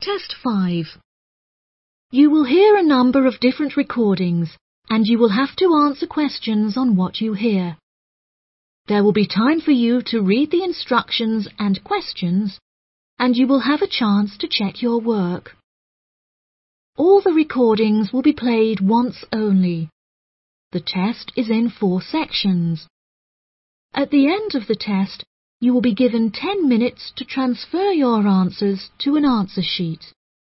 Test 5. You will hear a number of different recordings, and you will have to answer questions on what you hear. There will be time for you to read the instructions and questions, and you will have a chance to check your work. All the recordings will be played once only. The test is in 4 sections. At the end of the test, you will be given 10 minutes to transfer your answers to an answer sheet.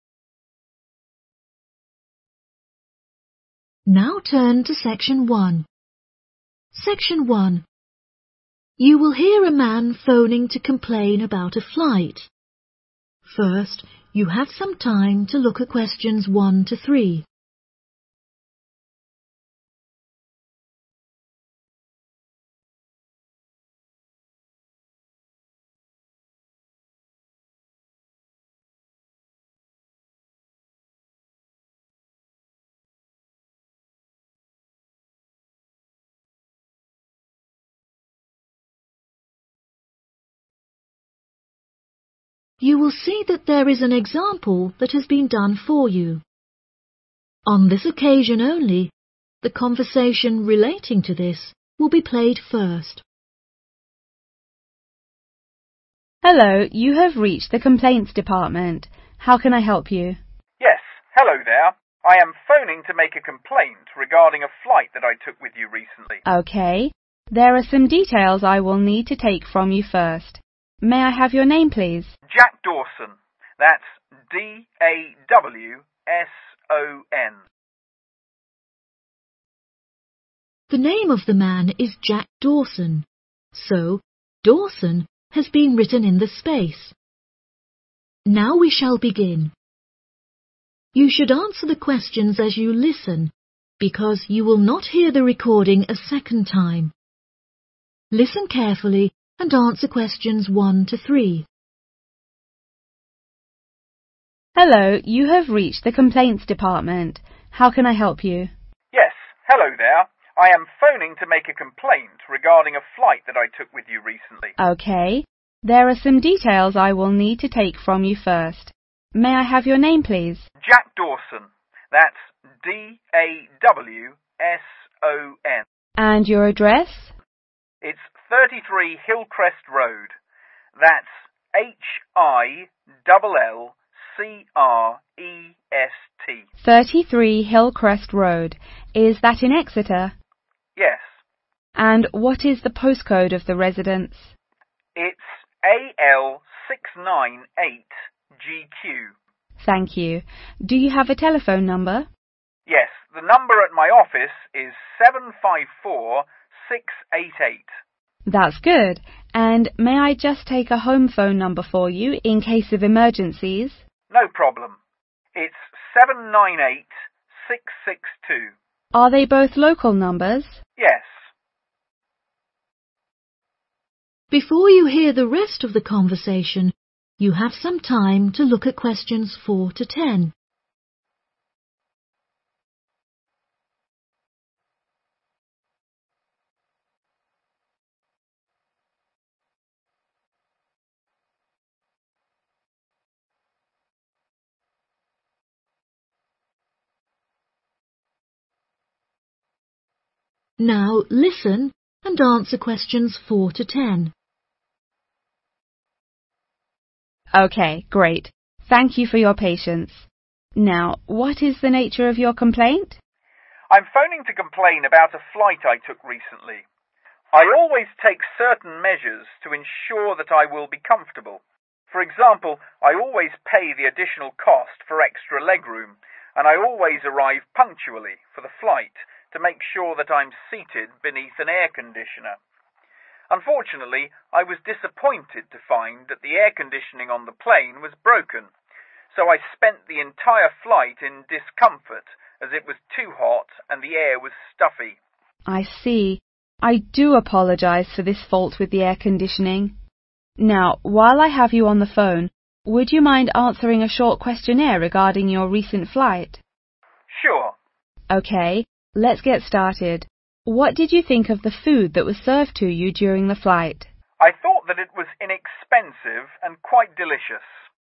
Now turn to Section 1. Section 1. You will hear a man phoning to complain about a flight. First, you have some time to look at questions 1 to 3. You will see that there is an example that has been done for you. On this occasion only, the conversation relating to this will be played first. Hello, you have reached the complaints department. How can I help you? Yes, hello there. I am phoning to make a complaint regarding a flight that I took with you recently. Okay. There are some details I will need to take from you first. May I have your name, please? Jack Dawson. That's D-A-W-S-O-N. The name of the man is Jack Dawson, so Dawson has been written in the space. Now we shall begin. You should answer the questions as you listen, because you will not hear the recording a second time. Listen carefully and answer questions 1 to 3. Hello, you have reached the complaints department. How can I help you? Yes, hello there. I am phoning to make a complaint regarding a flight that I took with you recently. Okay. There are some details I will need to take from you first. May I have your name, please? Jack Dawson. That's D-A-W-S-O-N. And your address? It's 33 Hillcrest Road. That's Hillcrest. 33 Hillcrest Road. Is that in Exeter? Yes. And what is the postcode of the residence? It's AL698GQ. Thank you. Do you have a telephone number? Yes, the number at my office is 754688. That's good. And may I just take a home phone number for you in case of emergencies? No problem. It's 798662. Are they both local numbers? Yes. Before you hear the rest of the conversation, you have some time to look at questions 4 to 10. Now listen and answer questions 4 to 10. Okay, great. Thank you for your patience. Now, what is the nature of your complaint? I'm phoning to complain about a flight I took recently. I always take certain measures to ensure that I will be comfortable. For example, I always pay the additional cost for extra legroom, and I always arrive punctually for the flight to make sure that I'm seated beneath an air conditioner. Unfortunately, I was disappointed to find that the air conditioning on the plane was broken, so I spent the entire flight in discomfort as it was too hot and the air was stuffy. I see. I do apologize for this fault with the air conditioning. Now, while I have you on the phone, would you mind answering a short questionnaire regarding your recent flight? Sure. Okay, let's get started. What did you think of the food that was served to you during the flight? I thought that it was inexpensive and quite delicious.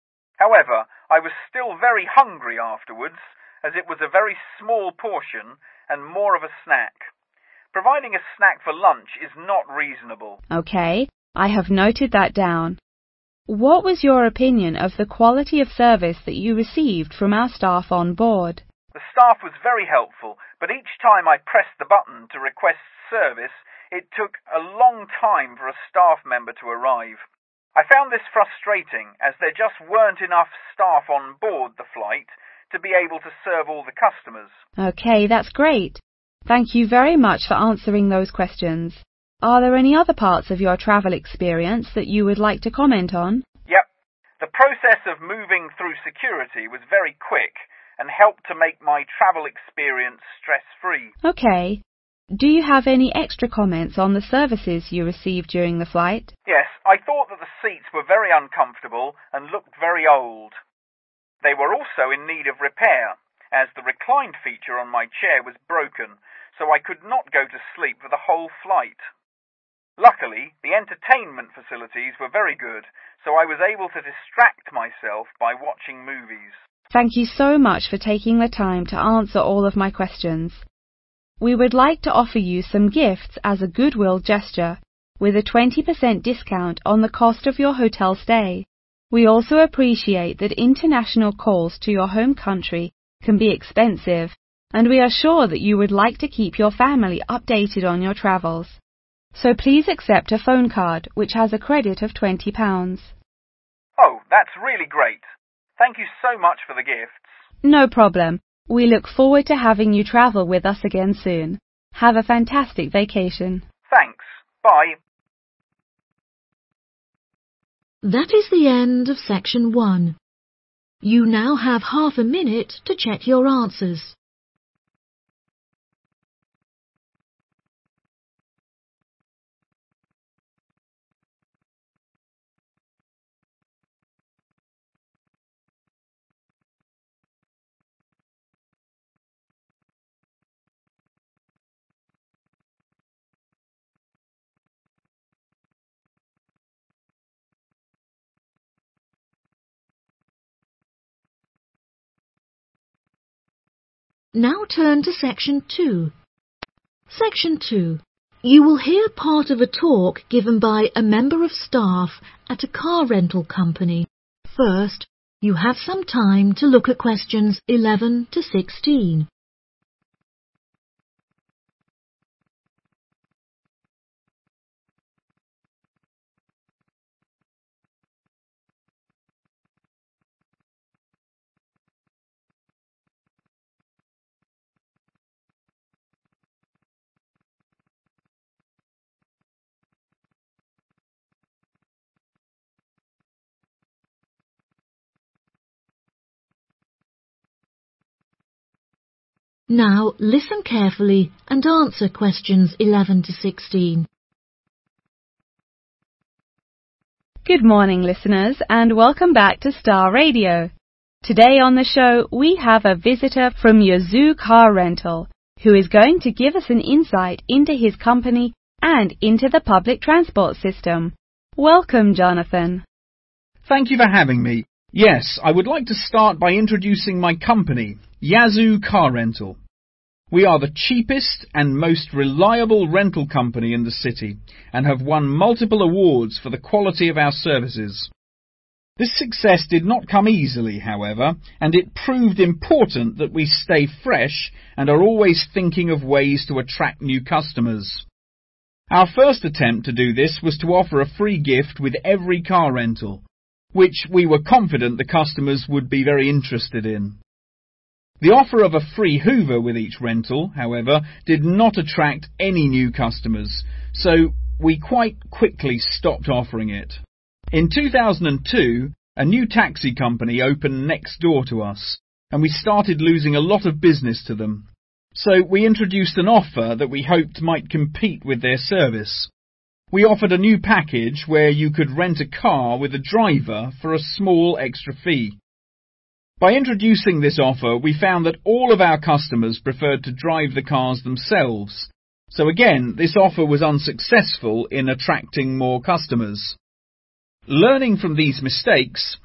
However, I was still very hungry afterwards, as it was a very small portion and more of a snack. Providing a snack for lunch is not reasonable. Okay, I have noted that down. What was your opinion of the quality of service that you received from our staff on board? The staff was very helpful, but each time I pressed the button to request service, it took a long time for a staff member to arrive. I found this frustrating, as there just weren't enough staff on board the flight to be able to serve all the customers. Okay, that's great. Thank you very much for answering those questions. Are there any other parts of your travel experience that you would like to comment on? Yep. The process of moving through security was very quick and helped to make my travel experience stress-free. Okay. Do you have any extra comments on the services you received during the flight? Yes, I thought that the seats were very uncomfortable and looked very old. They were also in need of repair, as the reclined feature on my chair was broken, so I could not go to sleep for the whole flight. Luckily, the entertainment facilities were very good, so I was able to distract myself by watching movies. Thank you so much for taking the time to answer all of my questions. We would like to offer you some gifts as a goodwill gesture, with a 20% discount on the cost of your hotel stay. We also appreciate that international calls to your home country can be expensive, and we are sure that you would like to keep your family updated on your travels. So please accept a phone card which has a credit of £20. Oh, that's really great. Thank you so much for the gifts. No problem. We look forward to having you travel with us again soon. Have a fantastic vacation. Thanks. Bye. That is the end of section 1. You now have half a minute to check your answers. Now turn to section 2. Section 2. You will hear part of a talk given by a member of staff at a car rental company. First, you have some time to look at questions 11 to 16. Now listen carefully and answer questions 11 to 16. Good morning, listeners, and welcome back to Star Radio. Today on the show, we have a visitor from Yazoo Car Rental, who is going to give us an insight into his company and into the public transport system. Welcome, Jonathan. Thank you for having me. Yes, I would like to start by introducing my company, Yazoo Car Rental. We are the cheapest and most reliable rental company in the city and have won multiple awards for the quality of our services. This success did not come easily, however, and it proved important that we stay fresh and are always thinking of ways to attract new customers. Our first attempt to do this was to offer a free gift with every car rental, which we were confident the customers would be very interested in. The offer of a free Hoover with each rental, however, did not attract any new customers, so we quite quickly stopped offering it. In 2002, a new taxi company opened next door to us, and we started losing a lot of business to them. So we introduced an offer that we hoped might compete with their service. We offered a new package where you could rent a car with a driver for a small extra fee. By introducing this offer, we found that all of our customers preferred to drive the cars themselves. So again, this offer was unsuccessful in attracting more customers. Learning from these mistakes,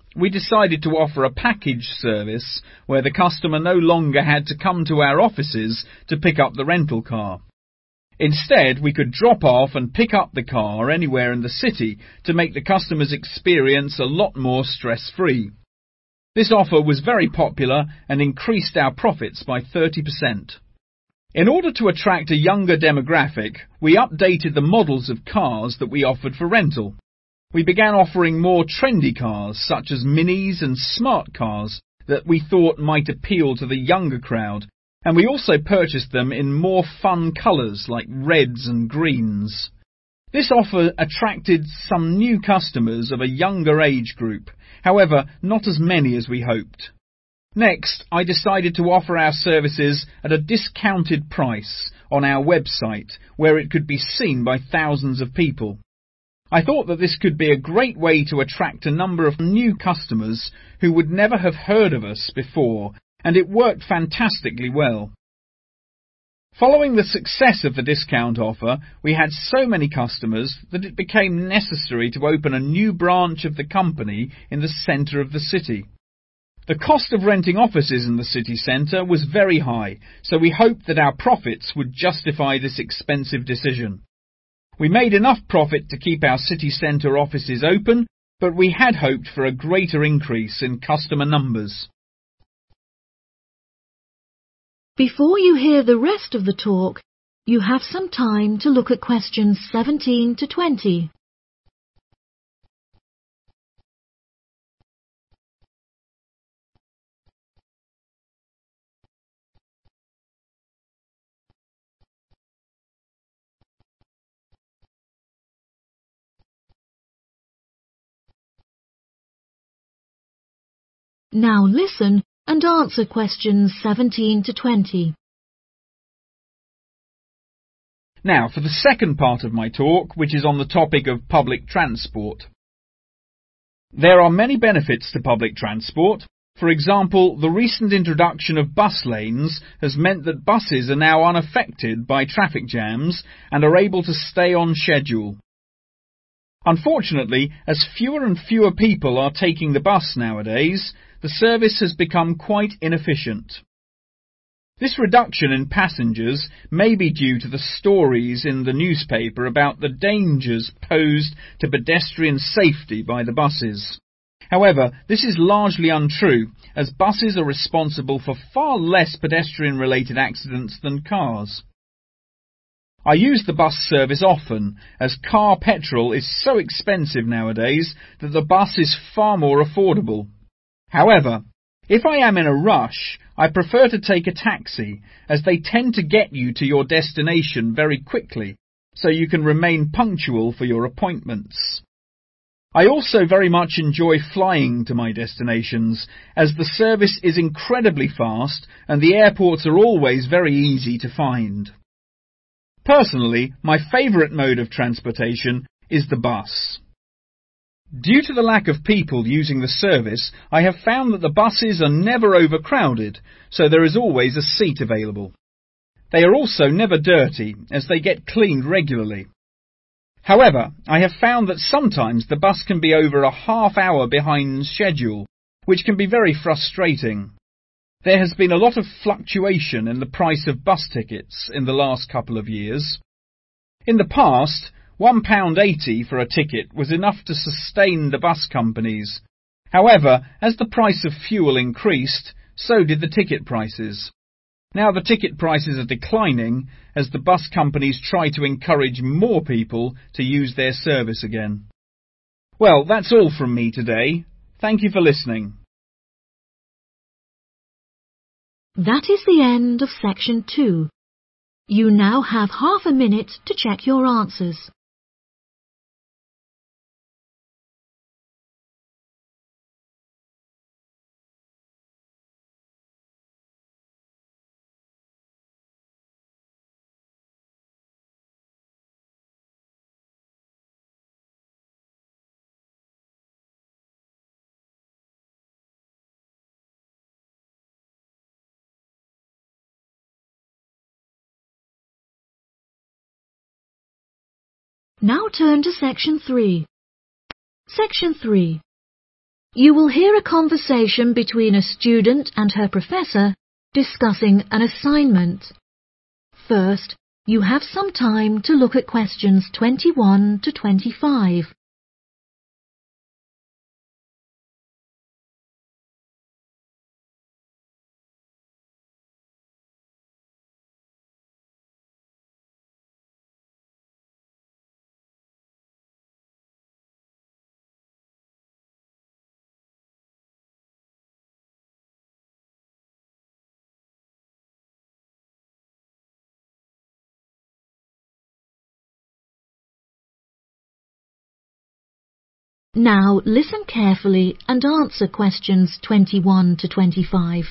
we decided to offer a package service where the customer no longer had to come to our offices to pick up the rental car. Instead, we could drop off and pick up the car anywhere in the city to make the customer's experience a lot more stress-free. This offer was very popular and increased our profits by 30%. In order to attract a younger demographic, we updated the models of cars that we offered for rental. We began offering more trendy cars, such as minis and smart cars, that we thought might appeal to the younger crowd, and we also purchased them in more fun colours like reds and greens. This offer attracted some new customers of a younger age group, however, not as many as we hoped. Next, I decided to offer our services at a discounted price on our website, where it could be seen by thousands of people. I thought that this could be a great way to attract a number of new customers who would never have heard of us before, and it worked fantastically well. Following the success of the discount offer, we had so many customers that it became necessary to open a new branch of the company in the centre of the city. The cost of renting offices in the city centre was very high, so we hoped that our profits would justify this expensive decision. We made enough profit to keep our city centre offices open, but we had hoped for a greater increase in customer numbers. Before you hear the rest of the talk, you have some time to look at questions 17 to 20. Now listen and answer questions 17 to 20. Now for the second part of my talk, which is on the topic of public transport. There are many benefits to public transport. For example, the recent introduction of bus lanes has meant that buses are now unaffected by traffic jams and are able to stay on schedule. Unfortunately, as fewer and fewer people are taking the bus nowadays, the service has become quite inefficient. This reduction in passengers may be due to the stories in the newspaper about the dangers posed to pedestrian safety by the buses. However, this is largely untrue, as buses are responsible for far less pedestrian-related accidents than cars. I use the bus service often, as car petrol is so expensive nowadays that the bus is far more affordable. However, if I am in a rush, I prefer to take a taxi, as they tend to get you to your destination very quickly, so you can remain punctual for your appointments. I also very much enjoy flying to my destinations, as the service is incredibly fast and the airports are always very easy to find. Personally, my favourite mode of transportation is the bus. Due to the lack of people using the service, I have found that the buses are never overcrowded, so there is always a seat available. They are also never dirty, as they get cleaned regularly. However, I have found that sometimes the bus can be over a half hour behind schedule, which can be very frustrating. There has been a lot of fluctuation in the price of bus tickets in the last couple of years. In the past, £1.80 for a ticket was enough to sustain the bus companies. However, as the price of fuel increased, so did the ticket prices. Now the ticket prices are declining as the bus companies try to encourage more people to use their service again. Well, that's all from me today. Thank you for listening. That is the end of section 2. You now have half a minute to check your answers. Now turn to section 3. Section 3. You will hear a conversation between a student and her professor discussing an assignment. First, you have some time to look at questions 21 to 25. Now listen carefully and answer questions 21 to 25.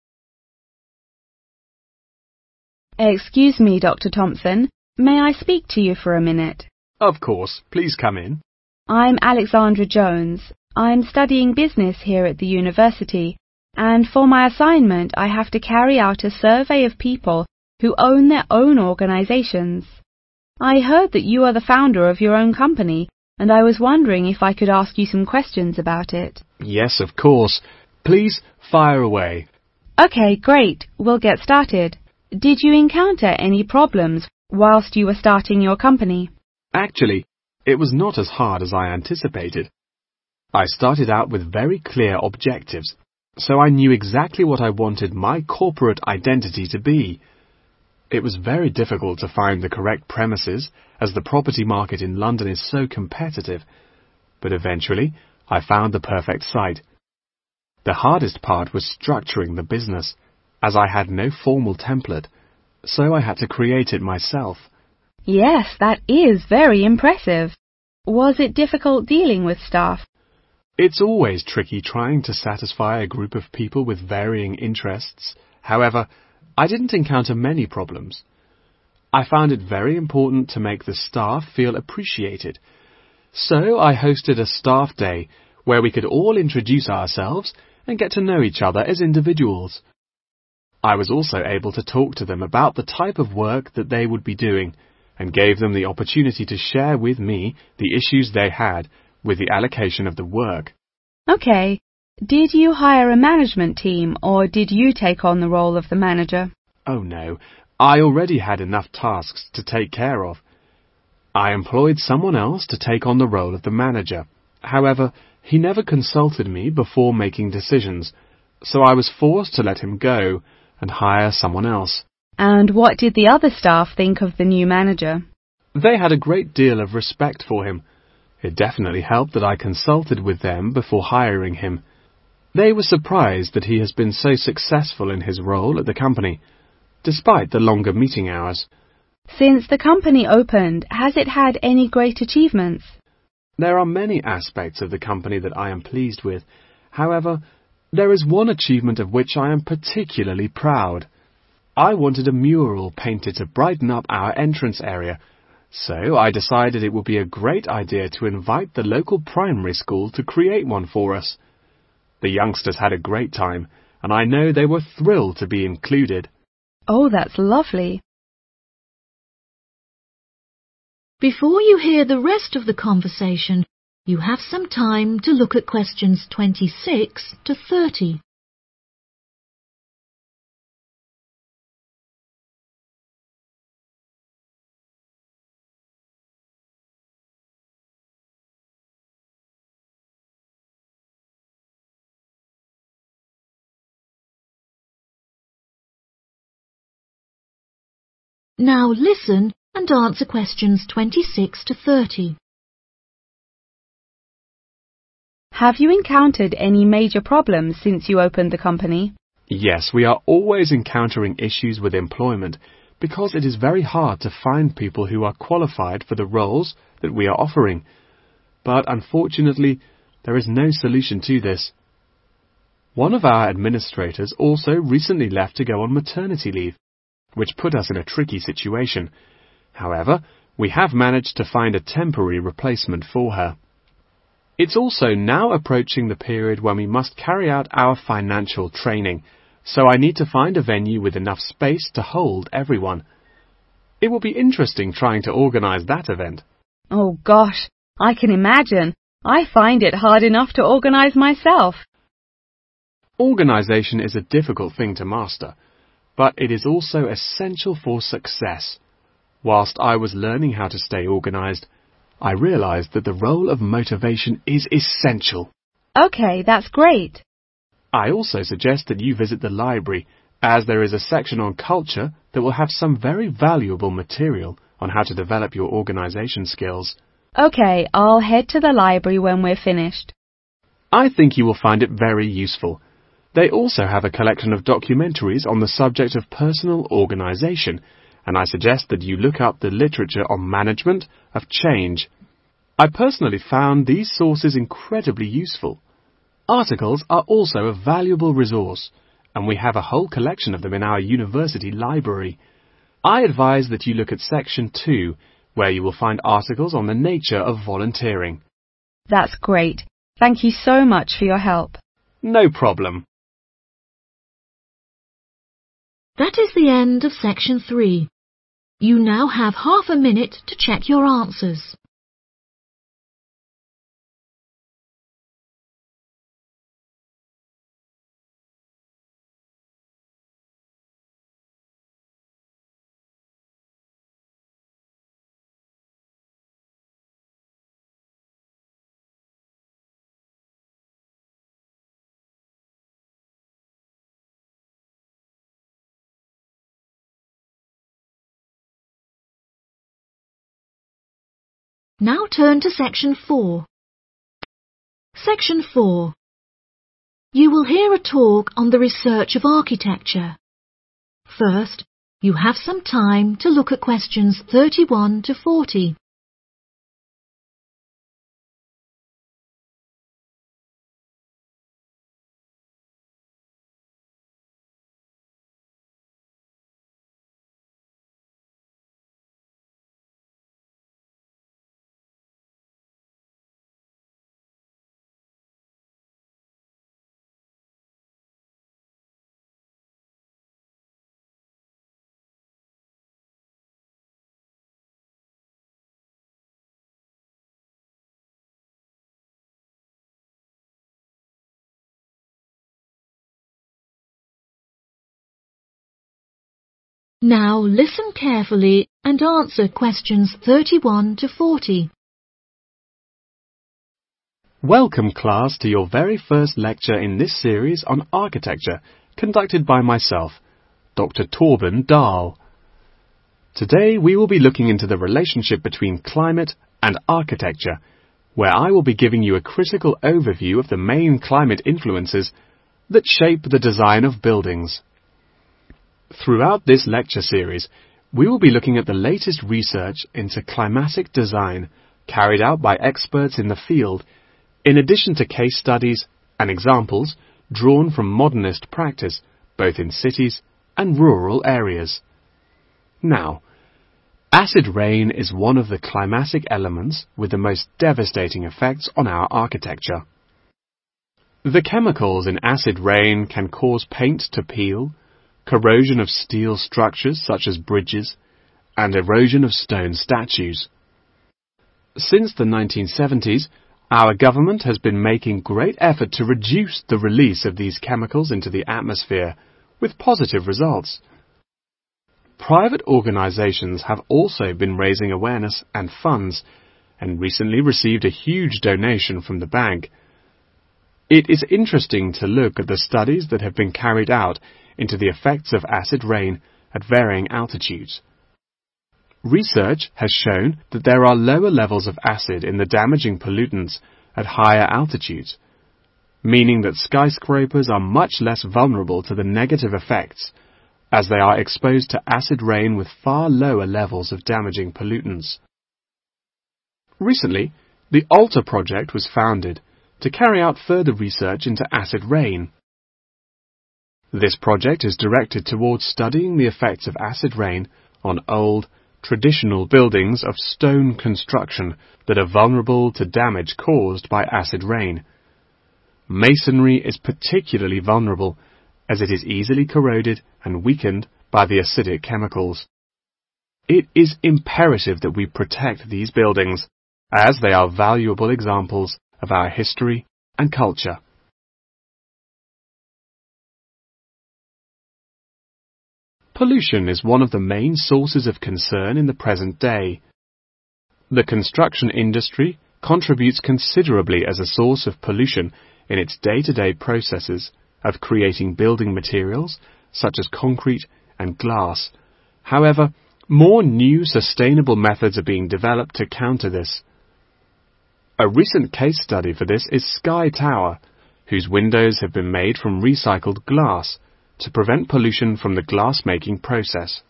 Excuse me, Dr. Thompson. May I speak to you for a minute? Of course. Please come in. I'm Alexandra Jones. I'm studying business here at the university, and for my assignment I have to carry out a survey of people who own their own organizations. I heard that you are the founder of your own company, and I was wondering if I could ask you some questions about it. Yes, of course. Please fire away. Okay, great. We'll get started. Did you encounter any problems whilst you were starting your company? Actually, it was not as hard as I anticipated. I started out with very clear objectives, so I knew exactly what I wanted my corporate identity to be. It was very difficult to find the correct premises, as the property market in London is so competitive, but eventually I found the perfect site. The hardest part was structuring the business, as I had no formal template, so I had to create it myself. Yes, that is very impressive. Was it difficult dealing with staff? It's always tricky trying to satisfy a group of people with varying interests. However, I didn't encounter many problems. I found it very important to make the staff feel appreciated. So I hosted a staff day where we could all introduce ourselves and get to know each other as individuals. I was also able to talk to them about the type of work that they would be doing and gave them the opportunity to share with me the issues they had with the allocation of the work. Okay. Did you hire a management team, or did you take on the role of the manager? Oh no, I already had enough tasks to take care of. I employed someone else to take on the role of the manager. However, he never consulted me before making decisions, so I was forced to let him go and hire someone else. And what did the other staff think of the new manager? They had a great deal of respect for him. It definitely helped that I consulted with them before hiring him. They were surprised that he has been so successful in his role at the company, despite the longer meeting hours. Since the company opened, has it had any great achievements? There are many aspects of the company that I am pleased with. However, there is one achievement of which I am particularly proud. I wanted a mural painted to brighten up our entrance area, so I decided it would be a great idea to invite the local primary school to create one for us. The youngsters had a great time, and I know they were thrilled to be included. Oh, that's lovely. Before you hear the rest of the conversation, you have some time to look at questions 26 to 30. Now listen and answer questions 26 to 30. Have you encountered any major problems since you opened the company? Yes, we are always encountering issues with employment because it is very hard to find people who are qualified for the roles that we are offering. But unfortunately, there is no solution to this. One of our administrators also recently left to go on maternity leave, which put us in a tricky situation. However, we have managed to find a temporary replacement for her. It's also now approaching the period when we must carry out our financial training, so I need to find a venue with enough space to hold everyone. It will be interesting trying to organize that event. Oh gosh, I can imagine. I find it hard enough to organise myself. Organisation is a difficult thing to master, but it is also essential for success. Whilst I was learning how to stay organised, I realised that the role of motivation is essential. OK, that's great. I also suggest that you visit the library, as there is a section on culture that will have some very valuable material on how to develop your organisation skills. OK, I'll head to the library when we're finished. I think you will find it very useful. They also have a collection of documentaries on the subject of personal organisation, and I suggest that you look up the literature on management of change. I personally found these sources incredibly useful. Articles are also a valuable resource, and we have a whole collection of them in our university library. I advise that you look at Section 2, where you will find articles on the nature of volunteering. That's great. Thank you so much for your help. No problem. That is the end of Section 3. You now have half a minute to check your answers. Now turn to Section 4. Section 4. You will hear a talk on the research of architecture. First, you have some time to look at questions 31 to 40. Now listen carefully and answer questions 31 to 40. Welcome, class, to your very first lecture in this series on architecture, conducted by myself, Dr. Torben Dahl. Today we will be looking into the relationship between climate and architecture, where I will be giving you a critical overview of the main climate influences that shape the design of buildings. Throughout this lecture series, we will be looking at the latest research into climatic design carried out by experts in the field, in addition to case studies and examples drawn from modernist practice, both in cities and rural areas. Now, acid rain is one of the climatic elements with the most devastating effects on our architecture. The chemicals in acid rain can cause paint to peel, corrosion of steel structures such as bridges, and erosion of stone statues. Since the 1970s, our government has been making great effort to reduce the release of these chemicals into the atmosphere, with positive results. Private organisations have also been raising awareness and funds, and recently received a huge donation from the bank. It is interesting to look at the studies that have been carried out into the effects of acid rain at varying altitudes. Research has shown that there are lower levels of acid in the damaging pollutants at higher altitudes, meaning that skyscrapers are much less vulnerable to the negative effects, as they are exposed to acid rain with far lower levels of damaging pollutants. Recently, the ALTA project was founded to carry out further research into acid rain. This project is directed towards studying the effects of acid rain on old, traditional buildings of stone construction that are vulnerable to damage caused by acid rain. Masonry is particularly vulnerable, as it is easily corroded and weakened by the acidic chemicals. It is imperative that we protect these buildings, as they are valuable examples of our history and culture. Pollution is one of the main sources of concern in the present day. The construction industry contributes considerably as a source of pollution in its day-to-day processes of creating building materials such as concrete and glass. However, more new sustainable methods are being developed to counter this. A recent case study for this is Sky Tower, whose windows have been made from recycled glass to prevent pollution from the glass-making process.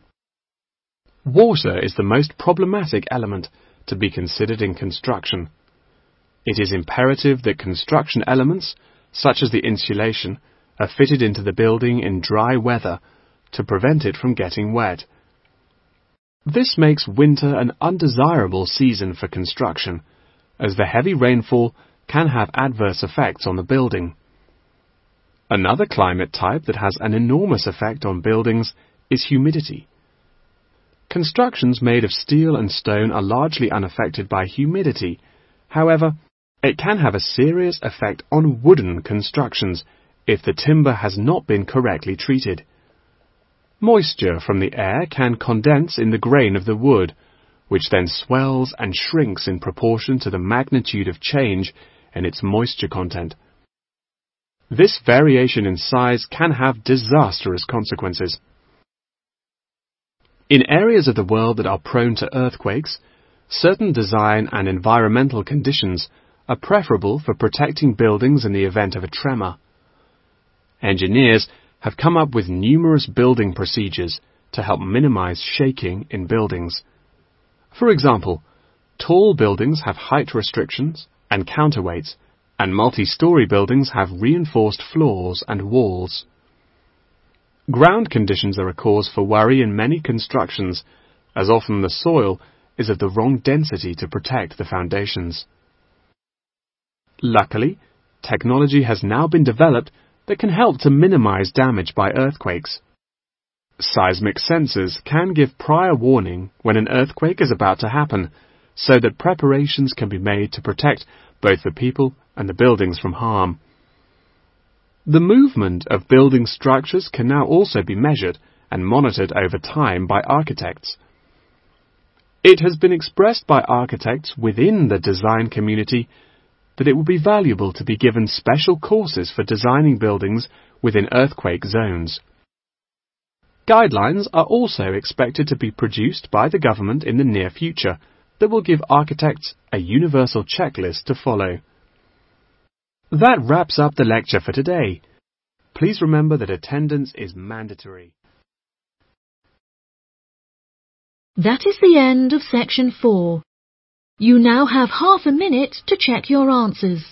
Water is the most problematic element to be considered in construction. It is imperative that construction elements, such as the insulation, are fitted into the building in dry weather to prevent it from getting wet. This makes winter an undesirable season for construction, as the heavy rainfall can have adverse effects on the building. Another climate type that has an enormous effect on buildings is humidity. Constructions made of steel and stone are largely unaffected by humidity. However, it can have a serious effect on wooden constructions if the timber has not been correctly treated. Moisture from the air can condense in the grain of the wood, which then swells and shrinks in proportion to the magnitude of change in its moisture content. This variation in size can have disastrous consequences. In areas of the world that are prone to earthquakes, certain design and environmental conditions are preferable for protecting buildings in the event of a tremor. Engineers have come up with numerous building procedures to help minimize shaking in buildings. For example, tall buildings have height restrictions and counterweights, and multi-story buildings have reinforced floors and walls. Ground conditions are a cause for worry in many constructions, as often the soil is of the wrong density to protect the foundations. Luckily, technology has now been developed that can help to minimize damage by earthquakes. Seismic sensors can give prior warning when an earthquake is about to happen, so that preparations can be made to protect both the people and the buildings from harm. The movement of building structures can now also be measured and monitored over time by architects. It has been expressed by architects within the design community that it would be valuable to be given special courses for designing buildings within earthquake zones. Guidelines are also expected to be produced by the government in the near future that will give architects a universal checklist to follow. That wraps up the lecture for today. Please remember that attendance is mandatory. That is the end of section 4. You now have half a minute to check your answers.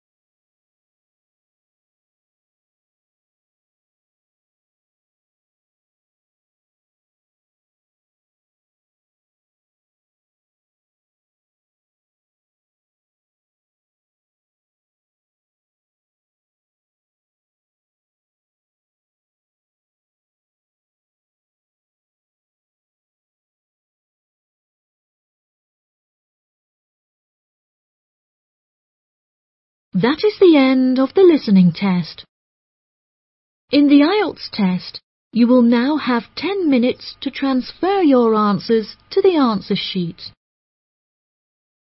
That is the end of the listening test. In the IELTS test, you will now have 10 minutes to transfer your answers to the answer sheet.